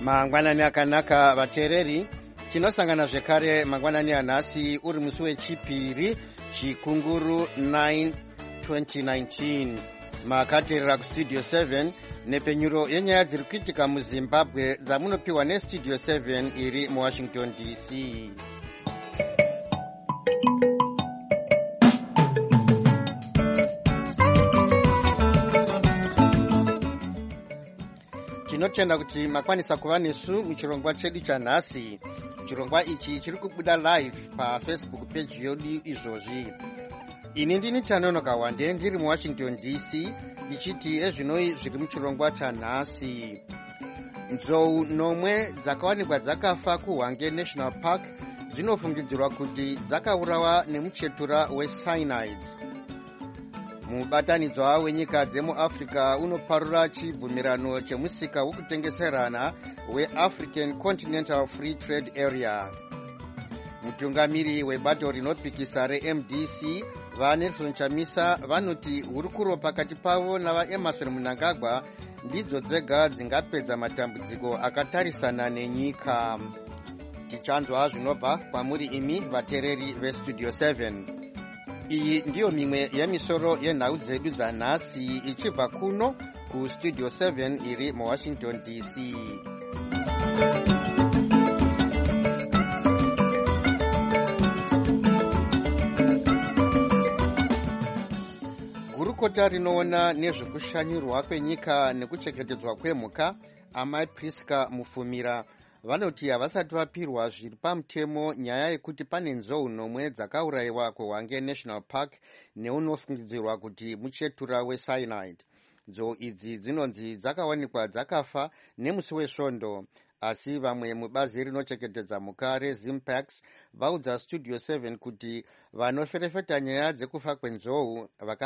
Mangwanani akanaka vateereri, tinosangana zvekare mangwanani anhasi uri musi wechipiri chikunguru 9 2019. Makateerera kustudio 7 nepenyuro yenyaya dziri kuitika muZimbabwe dzamunopiwa nestudio 7 iri muWashington DC. Tinotenda kuti makwanisa kuva nesu muchirongwa chedu chanhasi. Chirongwa ichi chiri kubuda live paFacebook page yedu izvozvi. Ini ndini Tanonoka Wande ndiri muWashington DC ndichiti ezvinoi zviri muchirongwa chanhasi. Nzou nomwe dzakawanikwa dzakafa kuHwange National Park dzinofungidzirwa kuti dzakaurawa nemuchetura wecyanide. Mubatanidzwa wenyika dzemuAfrica unoparura chibvumirano chemusika wekutengeserana weAfrican Continental Free Trade Area. Mutungamiri webato rinopikisa reMDC vaNelson Chamisa vanoti hurukuro pakati pavo navaEmerson Mnangagwa ndidzo dzega dzingapedza matambudziko akatarisana nenyika. Tichanzwa zvinobva kwamuri imi vateereri vestudio 7. Iyi ndiyo mimwe yemisoro yenhau dzedu dzanhasi ichibva kuno kustudio 7 iri muWashington DC. Gurukota rinoona nezvekushanyurwa kwenyika nekuchengetedzwa kwemhuka amai Priska Mufumira vanoti havasati vapirwa zviri pamutemo nyaya yekuti pane nzou nomwe dzakaurayiwa kuHwange National Park neunofungidzirwa kuti muchetura wecyanide. Nzou idzi dzinonzi dzakawanikwa dzakafa nemusi wesvondo, asi vamwe mubazi rinochengetedza mhuka reZimpax vaudza studio 7 kuti vanoferefeta nyaya dzekufa kwenzou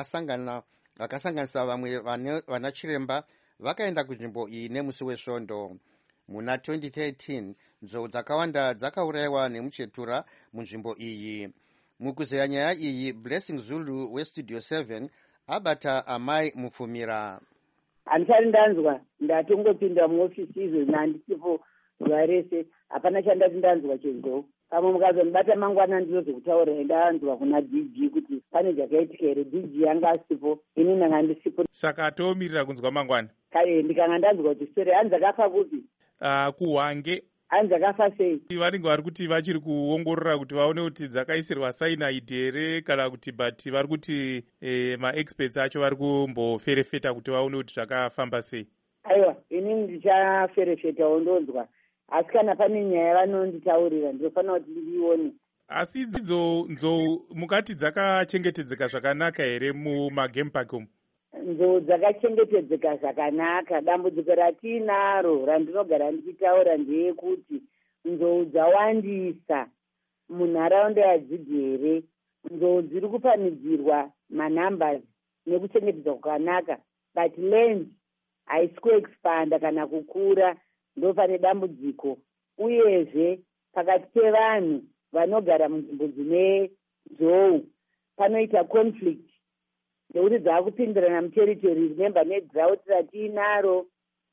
vakasanganisa vamwe vana chiremba vakaenda kunzvimbo iyi nemusi wesvondo. Muna 2013 nzou dzakawanda dzakaurayiwa nemuchetura munzvimbo iyi. Mukuzeya nyaya iyi, Blessing Zulu westudio 7 abata amai Mufumira. Handisati ndanzwa, ndatongopinda muofisi izvo nandisipo zuva rese, hapana chandati ndanzwa chenzou. Pamwe mukazondibata mangwana ndinozokutaura ndanzwa kuna DG kuti pane zvakaitika here. DG yanga asipo, ini ndanga ndisipo. Saka atoomirira kunzwa mangwana? Ndikanga ndanzwa kuti stori hanzi dzakafa kupi? kuHwange. Hanzi dzakafa sei? Vanenge vari kuti vachiri kuongorora kuti vaone kuti dzakaisirwa cyanide here kana kuti, but vari kuti maexperts acho vari kumboferefeta kuti vaone kuti zvakafamba sei. Aiwa, ini ndichaferefetawo ndonzwa, asi kana pane nyaya vanonditaurira ndinofanira kuti ndione. Asi idzo nzou mukati dzakachengetedzeka zvakanaka here mumagame park umu? Nzou dzakachengetedzeka zvakanaka. Dambudziko ratinaro randinogara ndichitaura ndeyekuti nzou dzawandisa munharaunda yadzigere. Nzou dziri kupanidzirwa manumbers nekuchengetedzwa kwakanaka, but land haisi kuexpanda kana kukura, ndo pane dambudziko. Uyezve pakati pevanhu vanogara munzvimbo dzine nzou panoita conflict nekuti dzakupindirana muteritori, remember nedrought ratinaro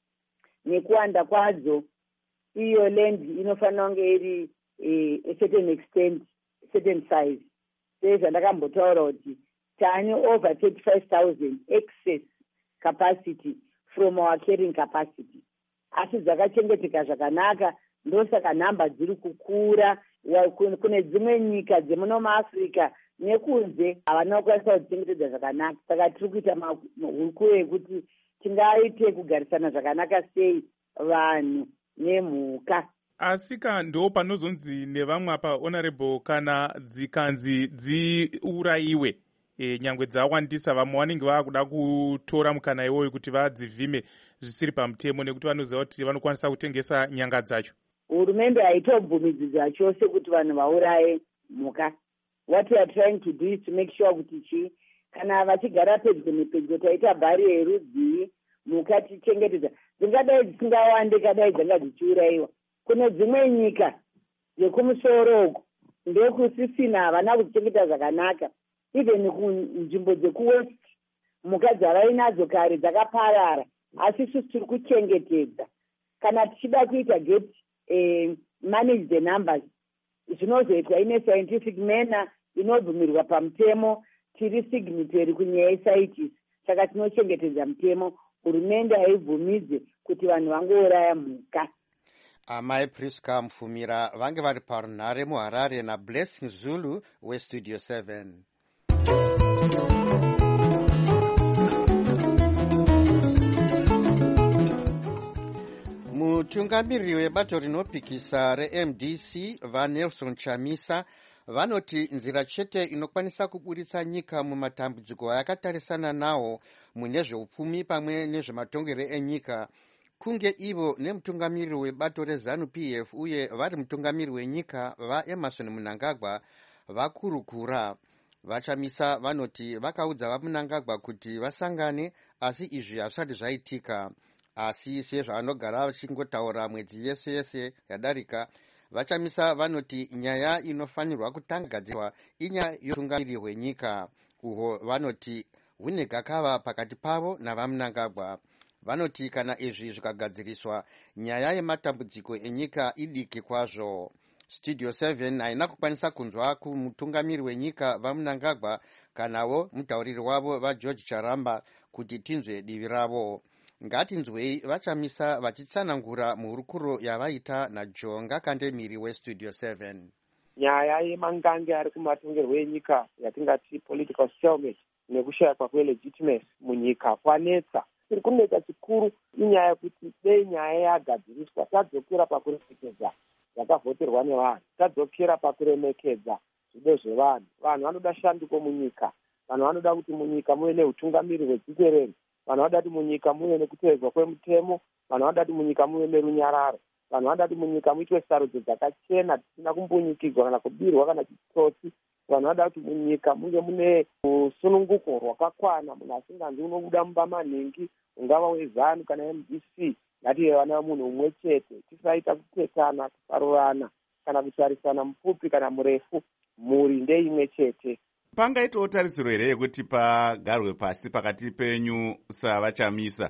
nekuwanda kwadzo. Iyo land inofanira kunge iri a certain extent, certain size. Sezvandakambotaura kuti tane over 35,000 excess capacity from our carrying capacity. Asi dzakachengeteka zvakanaka, ndosaka nhamba dziri kukura. Kune dzimwe nyika dzemuno muAfrica nekunze havana kukwanisa kuchengetedza zvakanaka. Saka tiri kuita hurukuro yekuti tingaite kugarisana zvakanaka sei vanhu nemhuka. Asi ndo panozonzi nevamwe apa honorable kana dzikanzi dziurayiwe nyangwe dzawandisa, vamwe vanenge vakuda kutora mukana iwoyo kuti vadzivhime zvisiri pamutemo nekuti vanoziva kuti vanokwanisa kutengesa nyanga dzacho. Hurumende haitobvumidzidza chose kuti vanhu vauraye mhuka. What we are trying to do is to make sure kuti kana vachigara pedyo nepedyo taita bhari yerudzi mhuka tichengetedza. Dzingadai dzisingawande kadai dzanga dzichiurayiwa. Kune dzimwe nyika dzekumusoro uko ndokusisina havana kudzichengeta zvakanaka. Even kunzvimbo dzekuwest mhuka dzavainadzo kare dzakaparara, asi isusu tiri kuchengetedza. kana tichida kuita get manage the numbers zvinozoitwa ine scientific manner inobvumirwa pamutemo. Tiri signatory kunyaya yesaitis, saka tinochengetedza mutemo. Hurumende haibvumidze kuti vanhu vangouraya mhuka. Amai Priska Mufumira vange vari parunhare muHarare naBlessing Zulu weStudio 7. Mutungamiriri webato rinopikisa reMDC vaNelson Chamisa vanoti nzira chete inokwanisa kuburitsa nyika mumatambudziko ayakatarisana nawo mune zveupfumi pamwe nezvematongero enyika kunge ivo nemutungamiriri webato reZANU-PF uye vari mutungamiriri wenyika vaEmerson Mnangagwa vakurukura. VaChamisa vanoti vakaudza vaMnangagwa kuti vasangane, asi izvi hazvisati zvaitika. Asi sezvavanogara vachingotaura mwedzi yese yese yadarika, VaChamisa vanoti nyaya inofanirwa kutanga gadzirwa inyaya yotungamiriri hwenyika, uhwo vanoti hune gakava pakati pavo navaMnangagwa. Vanoti kana izvi zvikagadziriswa, nyaya yematambudziko enyika idiki kwazvo. Studio 7 haina kukwanisa kunzwa kumutungamiriri wenyika vaMnangagwa kanawo mutauriri wavo vaGeorge Charamba kuti tinzwe divi ravo. Ngatinzwei VaChamisa vachitsanangura muhurukuro yavaita naJonga Kandemiri weStudio 7. Nyaya yemangange ari kumatongerwo enyika yatingati political stalemate nekushayikwa kwelegitimacy munyika kwanetsa. Tiri kunetsa chikuru inyaya yekuti dei nyaya yagadziriswa tadzokera pakuremekedza yakavhoterwa nevanhu, tadzokera pakuremekedza zvido zvevanhu. Vanhu vanoda shanduko munyika, vanhu vanoda kuti munyika muve neutungamiriri hwechikerere, vanhu vanoda kuti munyika muve nekutevedzwa kwemutemo, vanhu vanoda kuti munyika muve nerunyararo, vanhu vanoda kuti munyika muitwe sarudzo dzakachena dzisina kumbunyikidzwa kana kubirwa kana chitsotsi. Vanhu vanoda kuti munyika munge mune rusununguko rwakakwana, munhu asinganzi unobuda mumba manhingi, ungava weZANU kana MDC. Ngative vana vamunhu umwe chete, tisaita kutetana, kuparurana kana kutarisana mupfupi kana murefu. Mhuri ndeimwe chete. Pangaitawo tarisiro here yekuti pagarwe pasi pakati penyu saVaChamisa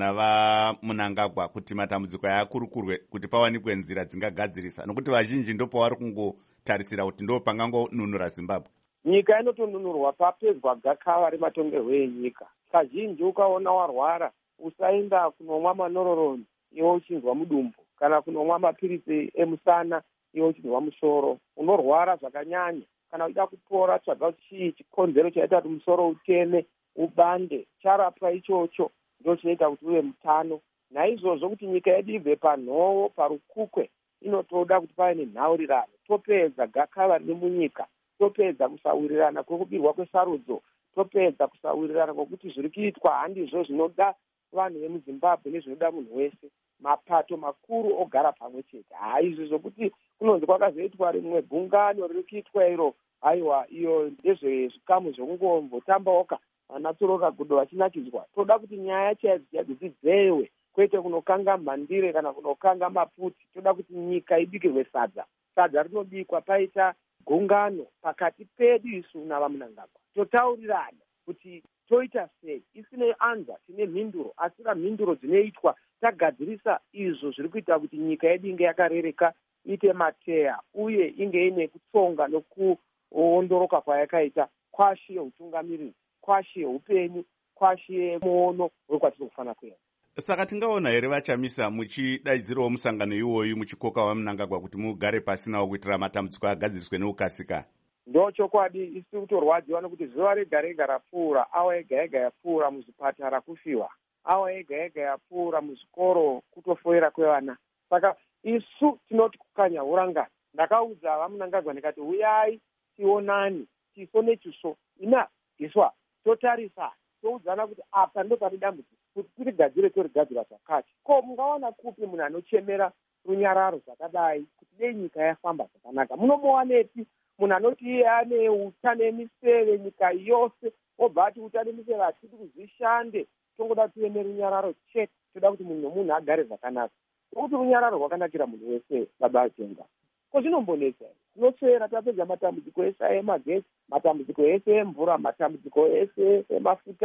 navaMnangagwa kuti matambudziko aya akurukurwe, kuti pawanikwe nzira dzingagadzirisa, nokuti vazhinji ndopavari kungotarisira kuti ndo pangangonunura Zimbabwe. Nyika inotonunurwa papedzwa gakava rematongerwo enyika. Kazhinji ukaona warwara usaenda kunomwa manororoni iwe uchinzwa mudumbu, kana kunomwa mapirisi emusana iwe uchinzwa musoro. Unorwara zvakanyanya, kana uchida kupora tsvaga chii chikonzero chaita kuti musoro uteme ubande, charapwa ichocho ndo chinoita kuti uve mutano. Naizvozvo kuti nyika yedu ibve panhovo parukukwe inotoda kuti pave nenhaurirano, topedza gakava riri munyika, topedza kusawirirana kwekubirwa kwesarudzo, topedza kusawirirana kwekuti zviri kuitwa handizvo zvinoda vanhu vemuZimbabwe nezvinoda munhu wese. Mapato makuru ogara pamwe chete. Izvi zvokuti kunonzi kwakazoitwa rimwe gungano riri kuitwa iro, aiwa iyo ndezvezvikamu zvekungombotambaoka vana Tsoroka Gudo vachinakidzwa. Toda kuti nyaya chaidzo dzidzewe, kwete kunokanga mhandire kana kunokanga maputi. Toda kuti nyika ibikirwe sadza. Sadza rinobikwa paita gungano pakati pedu isu navaMnangagwa, totaurirana kuti toita sei. Isine anza tine mhinduro, asi mhinduro dzinoitwa tagadzirisa izvo zviri kuita kuti nyika yedu inge yakarereka, ite mateya uye inge ine kutsonga nokuondoroka kwayakaita, kwashi yeutungamiriri, kwashi yeupenyu, kwashi yemuono wekwatiri kufana kuenda. Saka tingaona here VaChamisa muchidaidzirawo musangano iwoyu muchikoka vaMnangagwa kuti mugare pasi nawo kuitira matambudziko agadziriswe neukasika? Ndo chokwadi. Isi kutorwadziwa nekuti zuva rega rega rapfuura, awa ega ega yapfuura muzvipatara kufiwa, awa ega ega yapfuura muzvikoro kutofoira kwevana. Saka isu tinoti kukanya hurangani. Ndakaudza vaMnangagwa ndikati uyai tionani chiso nechiso, ina iswa totarisana, toudzana kuti apa ndo pane dambudziko, kuti tirigadzire torigadzira zvakati. Ko mungawana kupi munhu anochemera runyararo zvakadai kuti dei nyika yafamba zvakanaka? Munomuwanepi munhu anoti iye ane utanemiseve nyika yose, obva ati utanemiseve hatidi kuzvishande, tongoda tive nerunyararo chete, toda kuti munhu nomunhu agare zvakanaka. Nokuti runyararo rwakanakira munhu wese, baba Jenga. Ko zvinombonetsa here? Tinoswera tapedza matambudziko ese emagetsi, matambudziko ese emvura, matambudziko ese emafuta,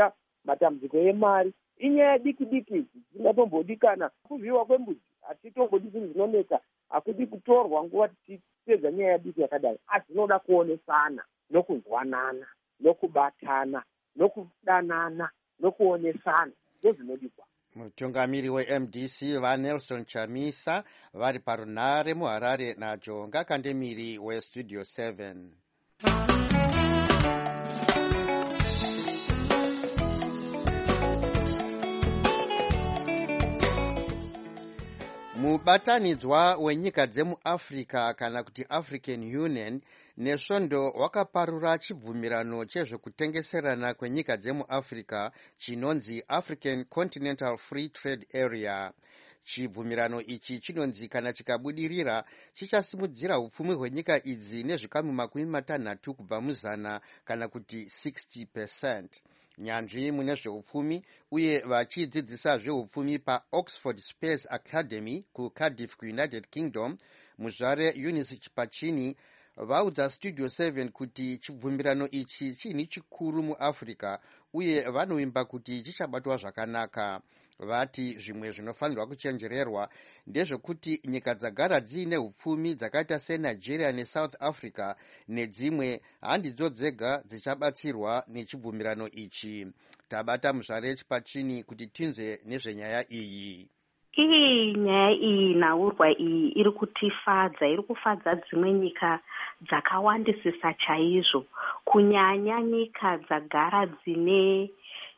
matambudziko emari inyaya diki diki dzingatombodikana. Kuvhiyiwa kwembudzi hatitombodi zvinhu zvinonetsa, hakudi kutorwa nguva tichipedza nyaya diki yakadai, asi dzinoda kuonesana nokunzwanana nokubatana nokudanana nokuonesana ndozvinodikwa. mutungamiri weMDC vaNelson Chamisa vari parunare muHarare naJonga Kandemiri weStudio 7. Mubatanidzwa wenyika dzemuAfrica kana kuti African Union nesvondo wakaparura chibvumirano chezvekutengeserana kwenyika dzemuAfrica chinonzi African Continental Free Trade Area. Chibvumirano ichi chinonzi kana chikabudirira chichasimudzira upfumi hwenyika idzi nezvikamu 60 kubva muzana kana kuti 60%. Nyanzvi mune zveupfumi uye vachidzidzisa zveupfumi paOxford Space Academy kuCardiff kuUnited Kingdom, muzvare Eunice Chipachini vaudza Studio 7 kuti chibvumirano ichi chinhu chikuru muAfrica uye vanovimba kuti chichabatwa zvakanaka. Vati zvimwe zvinofanirwa kuchenjererwa ndezvekuti nyika dzagara dziine upfumi dzakaita seNigeria neSouth Africa nedzimwe handidzo dzega dzichabatsirwa nechibvumirano ichi. Tabata muzvare Chipachini kuti tinzwe nezvenyaya iyi. Nyaya iyi naurwa iyi iri kutifadza, iri kufadza dzimwe nyika dzakawandisisa chaizvo, kunyanya nyika dzagara dzine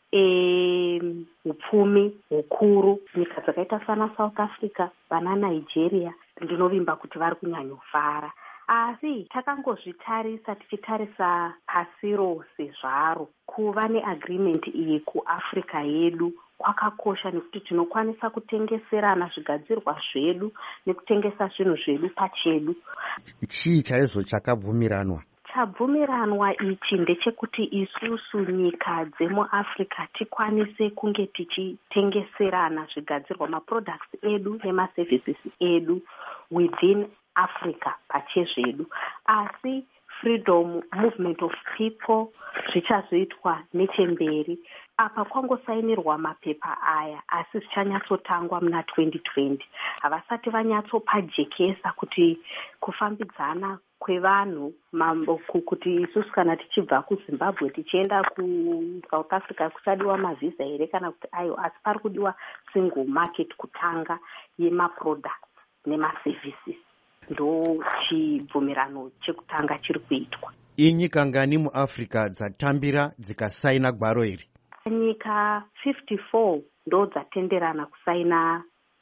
upfumi hukuru, nyika dzakaita sana South Africa, vana Nigeria, ndinovimba kuti vari kunyanyofara. Asi takangozvitarisa tichitarisa pasi rose zvaro, kuva neagreement iyi kuAfrica yedu kwakakosha nekuti tinokwanisa kutengeserana zvigadzirwa zvedu nekutengesa zvinhu zvedu pachedu. Chii chaizvo chakabvumiranwa? Chabvumiranwa ichi ndechekuti isusu nyika dzemuAfrica tikwanise kunge tichitengeserana zvigadzirwa, maproducts edu nemaservices edu within Africa pachezvedu. Asi freedom movement of people zvichazoitwa nechemberi. Apa kwangosainirwa mapepa aya, asi zvichanyatsotangwa muna 2020. Havasati vanyatsopajekesa kuti kufambidzana kwevanhu kuti isusu kana tichibva kuZimbabwe tichienda kuSouth Africa kuchadiwa mavhisa here kana kuti ayo, asi pari kudiwa single market kutanga yemaproducts nemaservices. Ndo chibvumirano chekutanga chiri kuitwa. Inyika ngani muAfrica dzatambira dzikasaina gwaro iri? Nyika 54 ndo dzatenderana kusaina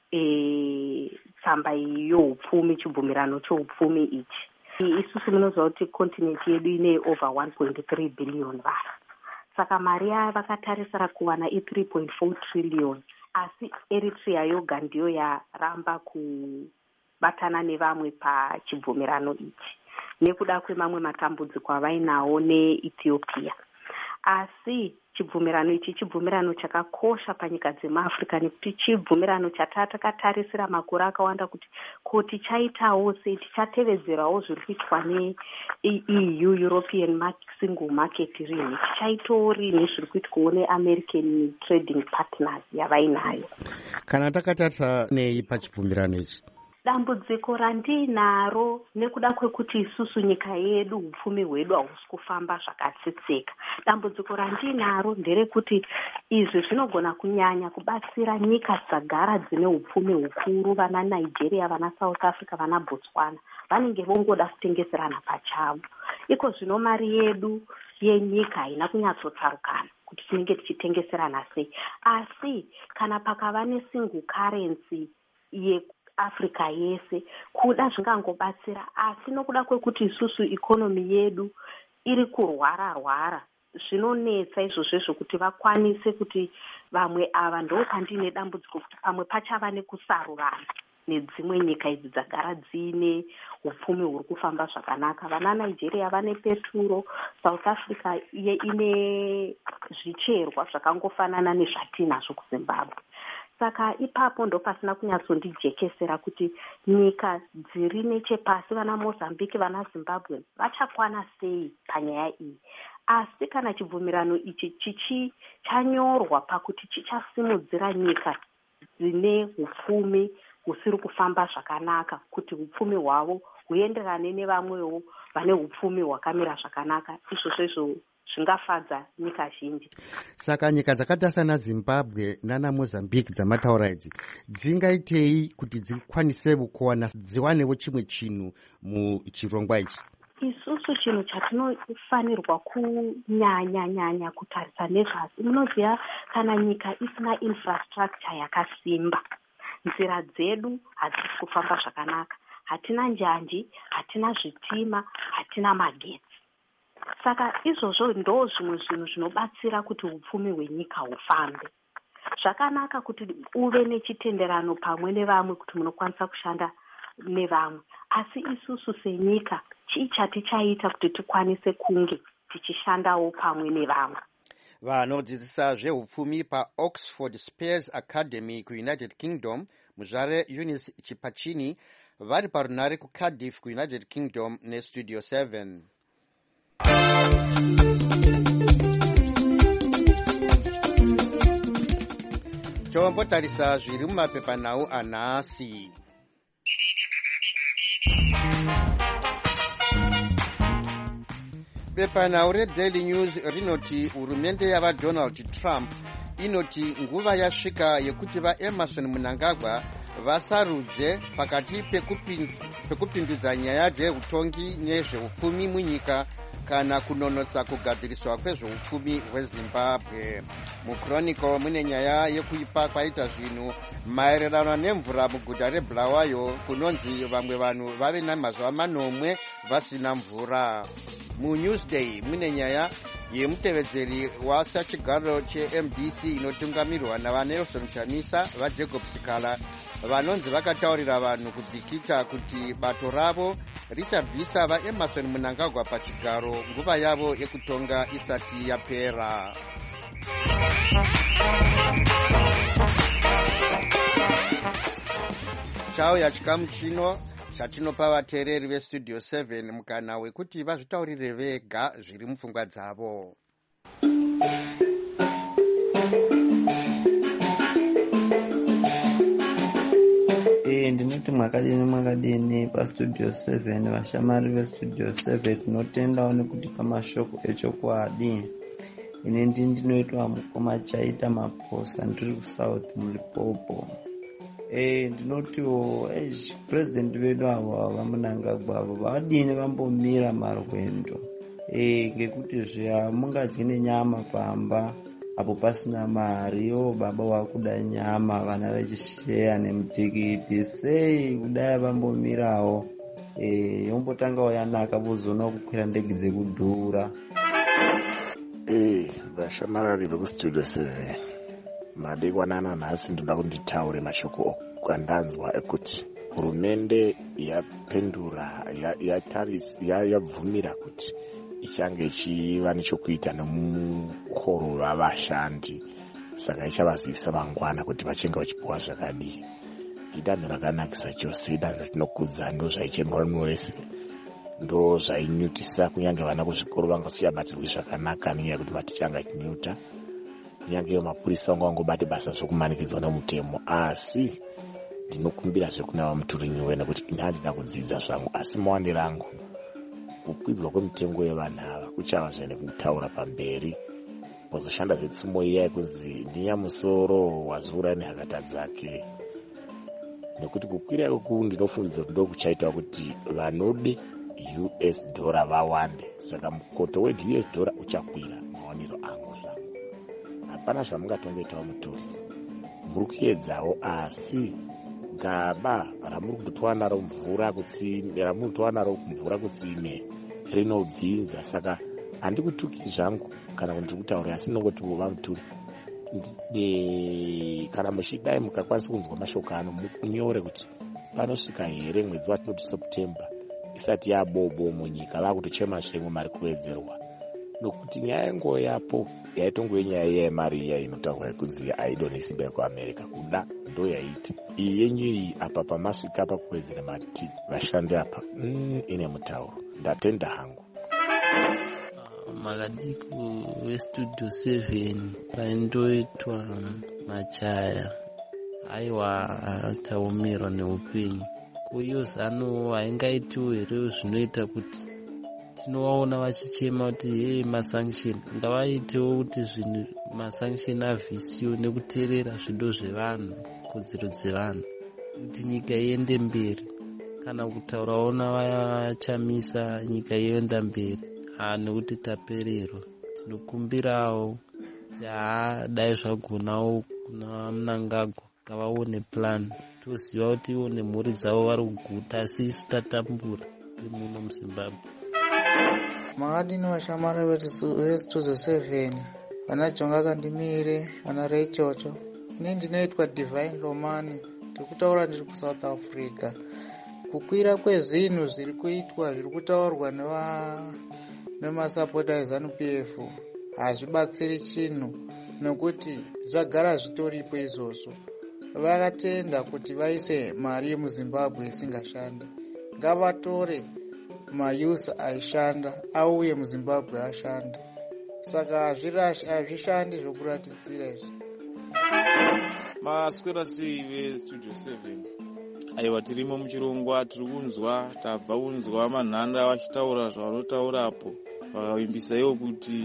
tsamba yeupfumi, chibvumirano cheupfumi ichi. Isusu munoziva kuti kontinenti yedu ine over 1.3 billion vanhu. Saka mari yaya vakatarisira kuwana i3.4 trillion. Asi Eritrea yoga ndiyo yaramba kubatana nevamwe pachibvumirano ichi nekuda kwemamwe matambudziko avainawo neEthiopia. Asi chibvumirano ichi chibvumirano chakakosha panyika dzemuAfrica nekuti chibvumirano chatakatarisira makore akawanda kuti chaitawo sei, tichatevedzerawo zviri kuitwa neEU, European Single Market rini, tichaitori nezviri kuitwawo neAmerican Trading Partners yavainayo. Kana takatarisa nei pachibvumirano ichi? Dambudziko randinaro nekuda kwekuti isusu nyika yedu upfumi hwedu hausi kufamba zvakatsitsika. Dambudziko randinaro nderekuti izvi zvinogona kunyanya kubatsira nyika dzagara dzine upfumi hukuru, vana Nigeria, vana South Africa, vana Botswana, vanenge vongoda kutengeserana pachavo. Iko zvino mari yedu yenyika haina kunyatsotsarukana kuti tinenge tichitengeserana sei. Asi kana pakava nesingle currency Africa yese kuda zvingangobatsira, asi nokuda kwekuti isusu ikonomi yedu iri kurwara zvinonetsa izvozvo zvokuti vakwanise kuti vamwe ava ndo pandine dambudziko kuti pamwe pachava nekusarurana nedzimwe nyika idzi dzagara dzine upfumi huri kufamba zvakanaka. Vana Nigeria vane peturo, South Africa ine zvicherwa zvakangofanana nezvatinazvo kuZimbabwe. Saka ipapo ndo pasina kunyatsondijekesera kuti nyika dziri nechepasi, vana Mozambique, vana Zimbabwe vachakwana sei panyaya iyi. Asi kana chibvumirano ichi chanyorwa pakuti chichasimudzira nyika dzine hupfumi husiri kufamba zvakanaka kuti hupfumi hwavo huenderane nevamwewo vane hupfumi hwakamira zvakanaka, izvo zvingafadza nyika zhinji. Saka nyika dzakaita sana Zimbabwe nana Mozambique dzamataura idzi dzingaitei kuti dzikwanise kuwana dziwanewo chimwe chinhu muchirongwa ichi? Isusu chinhu chatinofanirwa kunyanya kutarisa nezvasi. Munoziva kana nyika isina infrastructure yakasimba, nzira dzedu hadzisi kufamba zvakanaka, hatina njanji, hatina zvitima, hatina magetsi. Saka izvozvo ndo zvimwe zvinhu zvinobatsira kuti hupfumi hwenyika hufambe. Zvakanaka kuti uve nechitenderano pamwe nevamwe kuti munokwanisa kushanda nevamwe, asi isusu senyika chii chatichaita kuti tikwanise kunge tichishandawo pamwe nevamwe? Vanodzidzisa zveupfumi paOxford Spears Academy kuUnited Kingdom, muzvare Eunice Chipachini, vari parunare kuCardiff kuUnited Kingdom neStudio 7. Tombotarisa zviri mumapepanhau anhasi. Pepanhau reDaily News rinoti hurumende yavaDonald Trump inoti nguva yasvika yekuti vaEmerson Mnangagwa vasarudze pakati pekupindudza nyaya dzeutongi nezveupfumi munyika kana kunonotsa kugadziriswa kwezveupfumi hweZimbabwe. MuChronicle mune nyaya yekuipa kwaita zvinhu maererano nemvura muguta reBulawayo, kunonzi vamwe vanhu vave namazuva manomwe vasina mvura. MuNewsday mune nyaya yemutevedzeri wasachigaro cheMDC inotungamirwa navaNelson Chamisa vaJacob Sikala, vanonzi vakataurira vanhu kudzikita kuti bato ravo richabvisa vaEmerson Mnangagwa pachigaro nguva yavo yekutonga isati yapera. Chauya chikamu chino chatinopa vateereri veStudio 7 mukana wekuti vazvitaurire vega zviri mupfungwa dzavo. Ndinoti mwakadini paStudio 7, vashamari veStudio 7 tinotendawo nekuti pamashoko echokwadi. Ine ndinoitwa mukoma chaita maposa, ndiri kuSouth muLimpopo. Ndinotiwo president vedu avo vaMnangagwa avo vadini vambomira marwendo, ngekuti zviya mungadye nenyama pamba apo pasina mari. Baba wakuda nyama, vana vachisheya nemutikiti, sei kudai vambomirawo. Yombotangawo yanaka vozoona kukwira ndege dzekudhura. Vashamarari vekuStudio 7, madekwanana nhasi ndoda kunditaure mashoko andanzwa ekuti hurumende yapendura yabvumira kuti ichange ichiva nechokuita nemuhoro wavashandi, saka ichavazivisa mangwana kuti vachinge vachipuwa zvakadii. Idanho rakanakisa chose, idanho ratinokudza, ndo zvaichemwa munhu wese, ndo zvainyutisa. Kunyange vana kuzvikoro vangasiyabatirwe zvakanaka nenyaya yekuti vatichanga chinyuta. Kunyange mapurisa vangangobate basa zvokumanikidzwa nemutemo, asi ndinokumbira zvekuna vamuturinyiwe nekuti ine handina kudzidza zvangu, asi mawandiro angu kukwidzwa kwemitengo yevanhu ava kuchava zvene kutaura pamberi. Pozoshanda zvetsumo iya yekunzi ndinyamusoro wazura nehakata dzake, nekuti kukwira kweku ndinofungidzira kuti ndokuchaita kuti vanode US dollar vawande, saka mukoto weUS dollar uchakwira. Mawaniro angu zvangu, hapana zvamungatongoitawo mutori, muri kuedzawo, asi gaba ramuri kutowana naro mvura kutsime rinobvinza. Saka handikutuki zvangu kana kuti ndiri kutaura, asi ndinongoti vamuturi, kana muchidai mukakwanisa kunzwa mashoko ano munyore kuti panosvika here mwedzi watinoti September isati yabobo munyika, vakutochema zvemwe mari kuwedzerwa. nokuti nyaya yango yapo yaitongove nyaya yemari iya inotaurwa yekunzi aido nesimba yekuamerica kuda ndo yaita iyi yenyu iyi apa pamasvika apa kuwedzera mati vashandi apa ine mutauro ndatenda hangu. Makadiku westudio 7 paindoitwa machaya aiwa taumirwa neupenyu kuyo zano haingaitiwo here zvinoita kuti tinovaona vachichema kuti hei masanction ngavaitewo kuti zvinhu masanction avhisiwo nekuteerera zvido zvevanhu, kodzero dzevanhu kuti nyika iende mberi. Kana kutaurawo navachamisa nyika ienda mberi nekuti tapererwa. Tinokumbirawo kuti dai zvagonawo kuna Mnangagwa ngavaone plan, toziva kuti ivo nemhuri dzavo vari kuguta asi isu tatambura tiri muno muZimbabwe. Makadini vashamari vestudio 7 vana Jonga Kandimire, vana Rechocho. Ini ndinoitwa Divine Romani, ndikutaura ndiri kuSouth Africa. Kukwira kwezvinhu zviri kuitwa zviri kutaurwa nemasapota eZANU-PF hazvibatsiri chinhu nekuti zvagara zvitoripo izvozvo. Vakatenda kuti vaise mari yemuZimbabwe isingashandi. Ngavatore mayuzi aishanda auye muZimbabwe ashanda. Saka hazvishandi zvokuratidzira izvi. Maswera sei vestudio 7? Aiwa, tirimo muchirongwa, tiri kunzwa, tabva kunzwa manhanda vachitaura zvavanotaurapo. Vakavimbisaiwo kuti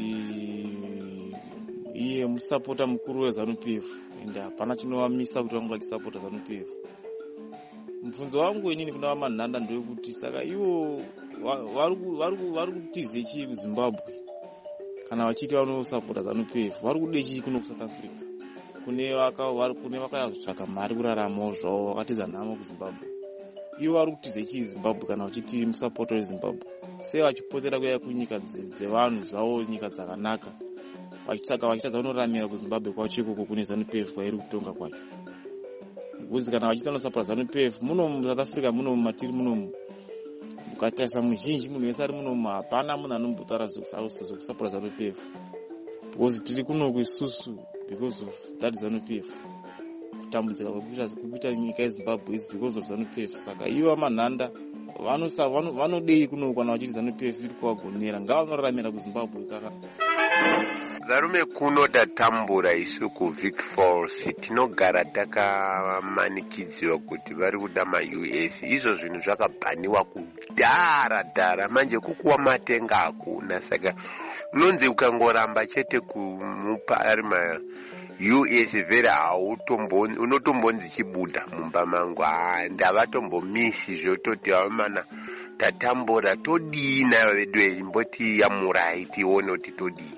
iye musapota mukuru weZANU-PF ende hapana chinovamisa kuti vange vachisapota ZANU-PF. Mubvunzo wangu inini kuna vamanhanda ndewekuti saka ivo vari kutize chii kuZimbabwe kana vachiti vanosapota ZANU-PF? Vari kude chii kuno kuSouth Africa kune vakazotsvaka mari kuraramawo zvavo vakatiza nhamo kuZimbabwe? Ivo vari kutize chii Zimbabwe kana vachiti musapota weZimbabwe? Sei vachipotera kuya kunyika dzevanhu zvavo, nyika dzakanaka, vachitadza kunoramira kuZimbabwe kwacho ikoko kune ZANU-PF kwairi kutonga kwacho? Because kana vachita nosapota ZANU-PF muno muSouth Africa muno matiri muno mukatarisa muzhinji munhu wese ari muno hapana munhu anombotaura zvekusapota ZANU-PF because tiri kuno kuisusu because of that ZANU-PF. Kutambudzika kwekuita nyika yeZimbabwe is because of ZANU-PF. Saka ivo manhanda vanodei kuno kana vachiti ZANU-PF iri kuvagonera, ngavanoramira kuZimbabwe kaka. Varume kuno tatambura isu kuVic Falls, tinogara takamanikidziwa kuti vari kuda maUS. Izvo zvinhu zvakabhaniwa kudhara manje kukuwa matenga hakuna. Saka unonzi ukangoramba chete kumupa ari maUS vere unotombonzi chibuda mumba mangu. Ndavatombomisi zvototi vamana tatambura todii nayo vedu imboti yamurai tione kuti todii.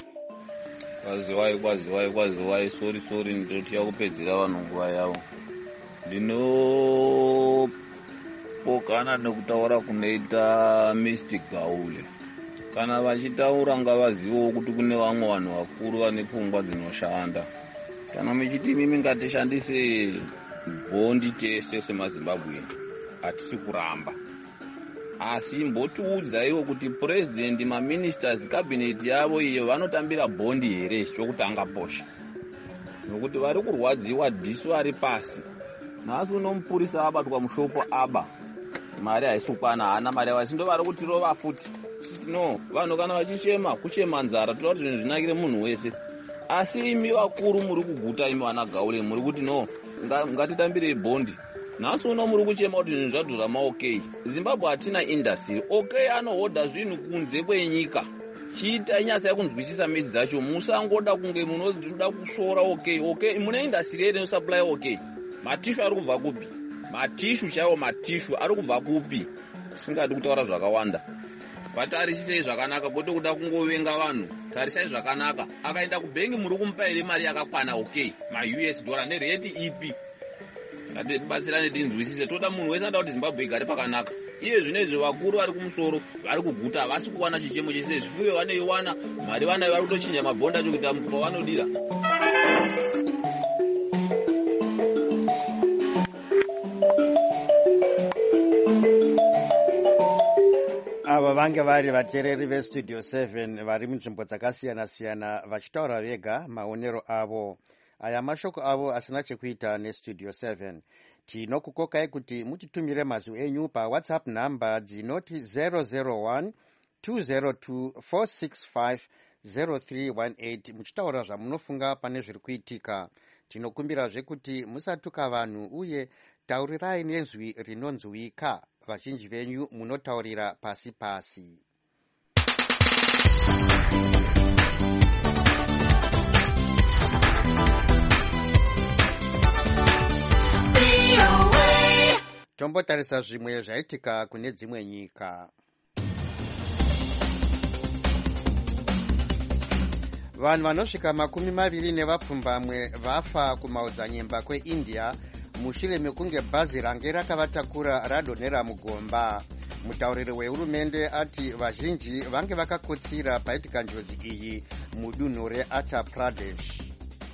Kwaziwai sori ndoti yakupedzera vanhu nguva yavo. Ndinopokana nekutaura kunoita Mr. Gaule. Kana vachitaura ngavazivewo kuti kune vamwe vanhu vakuru vane pfungwa dzinoshanda. Kana muchiti mimi ngatishandise bhondi tese semaZimbabwe, hatisi kuramba. Asi mbotiudzaiwo kuti president, maministers, cabinet yavo iyo vanotambira bhondi here chokutanga posha. Nokuti vari kurwadziwa dhisu ari pasi. Nhasi unomupurisa abatwa mushopo aba. Mari haisi kukwana, hana mari yavasindo vari kutirova futi. No, vanhu kana vachichema, kuchema nzara, toda kuti zvinhu zvinakire munhu wese. Asi imi vakuru muri kuguta, imi vana Gaule muri kuti no, ngatitambire bhondi. Nhasi uno muri kuchema kuti zvinhu zvadhura maokei. Zimbabwe hatina industry. Okay, anohodha zvinhu kunze kwenyika. Chiita nyasa yakunzwisisa midzi dzacho. Musangoda kunge munoda kusora okay. Mune industry ere inosupply okay. Matishu ari kubva kupi? Matishu chaiwo matishu ari kubva kupi? Singadi kutaura zvakawanda. Vatarisisei zvakanaka kwete kuda kungovenga vanhu. Tarisai zvakanaka. Akaenda kubhengi muri kumupa ere mari yakakwana okay. Ma-US dollar nerate ipi? Ngatibatsirane tinzwisise. Toda munhu wese anoda kuti Zimbabwe igare pakanaka. Iye zvinezvi vakuru vari kumusoro vari kuguta havasi kuwana chichemo chese. Zvifuwe vanoiwana, mari vanayo vari kutochinja mabhonda acho kuita pavanodira. Ava avo vange vari vateereri vestudio 7 vari munzvimbo dzakasiyana-siyana vachitaura vega maonero avo. Aya mashoko avo asina chekuita nestudio 7. Tinokukokai kuti mutitumire mazwi enyu pawhatsapp nhamba dzinoti 001 202 465 0318 muchitaura zvamunofunga pane zviri kuitika. Tinokumbirazve kuti musatuka vanhu uye taurirai nenzwi rinonzwika. Vazhinji venyu munotaurira pasi pasi. Tombotarisa zvimwe zvaitika kune dzimwe nyika. Vanhu vanosvika 20 vafa kumaodzanyemba kweIndia mushure mekunge bhazi range rakavatakura radonhera mugomba. Mutauriri wehurumende ati vazhinji vange vakakotsira paitika njodzi iyi mudunhu reUttar Pradesh.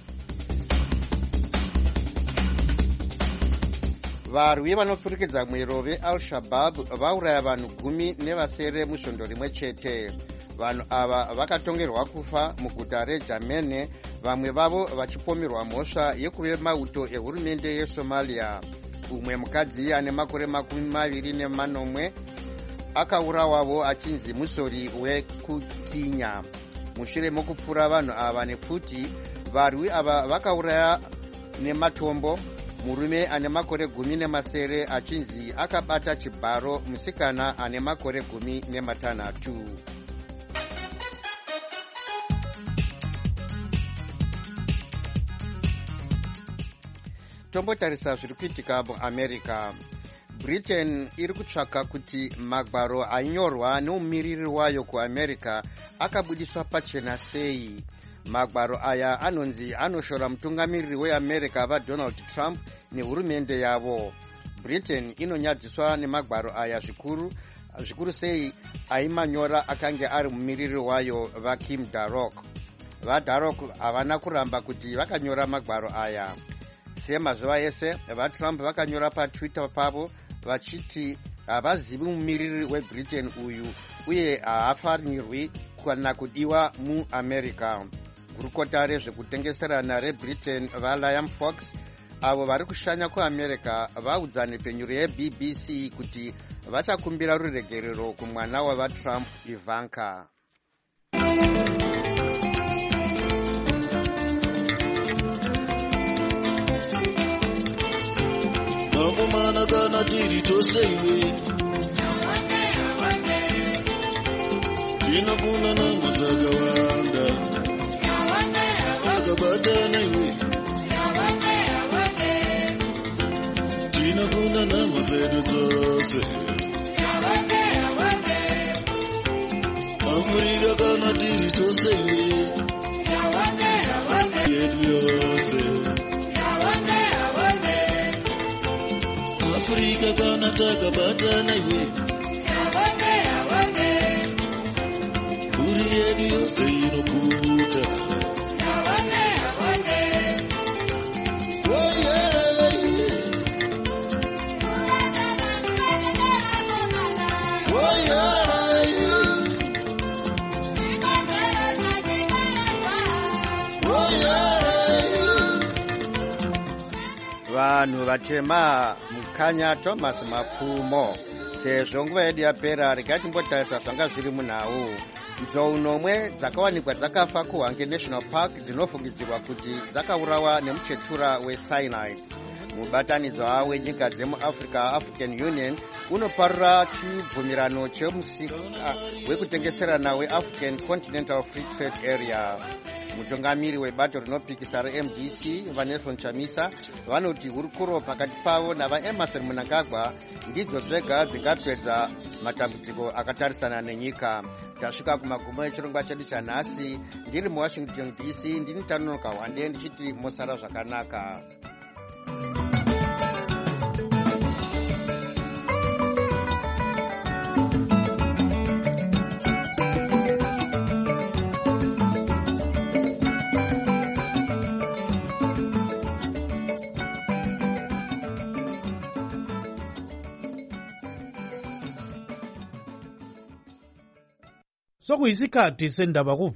Varwi vanopfurikidza mwero veAl-Shabaab vauraya vanhu 10 nevasere musvondo rimwe chete. Vanhu ava vakatongerwa kufa muguta reJamene, vamwe vavo vachipomerwa mhosva yekuve mauto ehurumende yeSomalia. Umwe mukadzi ane makore 28 akaurawawo achinzi musori wekukinya. Mushure mokupfura vanhu ava nepfuti, varwi ava vakauraya nematombo murume ane makore 10 achinzi akabata chibharo musikana ane makore 16. Tombotarisa zviri kuitika muAmerica. Britain iri kutsvaka kuti magwaro anyorwa nomumiriri wayo kuAmerica akabudiswa pachena sei. Magwaro aya anonzi anoshora mutungamiriri weAmerica vaDonald Trump nehurumende yavo. Britain inonyadziswa nemagwaro aya zvikuru sei aimanyora akange ari mumiriri wayo vaKim Darroch. VaDarroch havana kuramba kuti vakanyora magwaro aya. Semazuva ese vaTrump vakanyora paTwitter pavo vachiti havazivi mumiriri weBritain uyu uye haafanirwi kana kudiwa muAmerica. Gurukota rezvekutengeserana reBritain vaLiam Fox avo vari kushanya kuAmerica vaudza nepfenyuro yeBBC kuti vachakumbira ruregerero kumwana wavaTrump Ivanka. Mana kana tiri toseiwe tinakuna nangu zakawanda akabatana iwe tinakuna nangu zedu dzose Afrika kana tiri toseiwe yedu yose Afrika kana takabatana iwe Uri yedu yose inokuta Oh yeah Oh yeah Oh yeah Vanhu vatema Kanya Thomas Mapfumo. Sezvo nguva yedu yapera, regai timbotarisa zvanga zviri munhau. Nzou nomwe dzakawanikwa dzakafa kuHwange National Park dzinofungidzirwa kuti dzakaurawa nemuchetura weCyanide. Mubatanidzwa wenyika dzemuAfrica African Union unoparura chibvumirano chemusika wekutengeserana weAfrican Continental Free Trade Area. Mutungamiri webato rinopikisa reMDC Vanelson Chamisa vanoti hurukuro pakati pavo navaEmmerson Mnangagwa ndidzo zvega dzingapedza matambudziko akatarisana nenyika. Tasvika kumagumo echirongwa chedu chanhasi. Ndiri muWashington DC, ndini Tanonoka Hwande ndichiti mosara zvakanaka. sokuyisikhathi sendaba